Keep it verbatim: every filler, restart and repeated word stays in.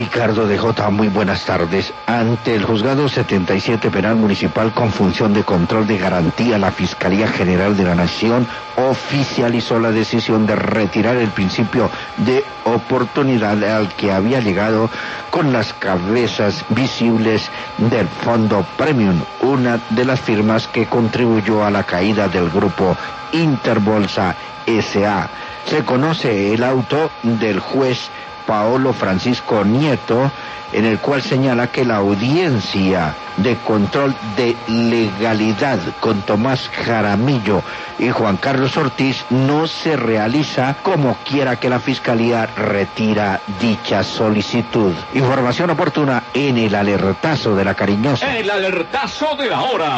Ricardo de J, muy buenas tardes. Ante el Juzgado setenta y siete Penal Municipal con función de control de garantía, la Fiscalía General de la Nación oficializó la decisión de retirar el principio de oportunidad al que había llegado con las cabezas visibles del Fondo Premium, una de las firmas que contribuyó a la caída del grupo Interbolsa S A Se conoce el auto del juez Paolo Francisco Nieto, en el cual señala que la audiencia de control de legalidad con Tomás Jaramillo y Juan Carlos Ortiz no se realiza, como quiera que la Fiscalía retira dicha solicitud. Información oportuna en el alertazo de la cariñosa. El alertazo de la hora.